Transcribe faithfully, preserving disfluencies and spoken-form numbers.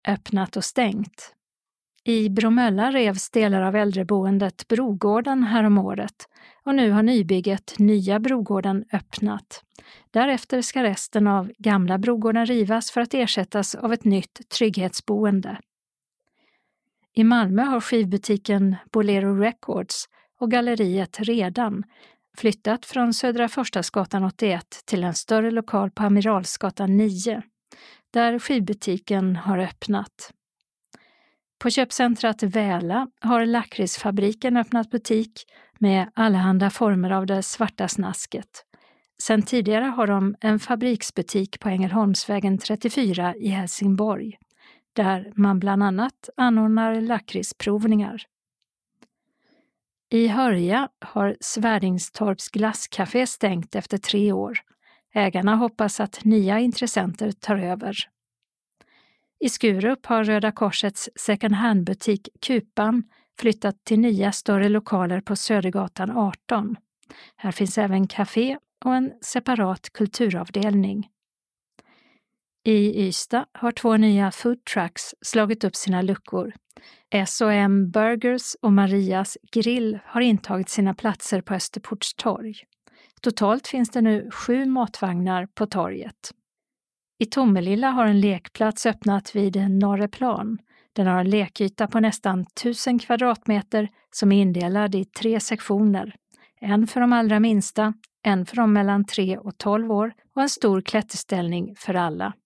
öppnat och stängt. I Bromölla revs delar av äldreboendet Brogården häromåret och nu har nybygget Nya Brogården öppnat. Därefter ska resten av gamla Brogården rivas för att ersättas av ett nytt trygghetsboende. I Malmö har skivbutiken Bolero Records och galleriet Redan flyttat från Södra Förstadsgatan åttioett till en större lokal på Amiralsgatan nio, där skivbutiken har öppnat. På köpcentrat Väla har Lakritsfabriken öppnat butik med allehanda former av det svarta snasket. Sen tidigare har de en fabriksbutik på Ängelholmsvägen trettiofyra i Helsingborg, där man bland annat anordnar lakritsprovningar. I Hörja har Svärdingstorps glasscafé stängt efter tre år. Ägarna hoppas att nya intressenter tar över. I Skurup har Röda Korsets second hand-butik Kupan flyttat till nya större lokaler på Södergatan arton. Här finns även café och en separat kulturavdelning. I Ystad har två nya food trucks slagit upp sina luckor. S och M Burgers och Marias Grill har intagit sina platser på Österports torg. Totalt finns det nu sju matvagnar på torget. I Tomelilla har en lekplats öppnat vid Norreplan. Den har en lekyta på nästan tusen kvadratmeter som är indelad i tre sektioner. En för de allra minsta, en för de mellan tre och tolv år och en stor klätterställning för alla.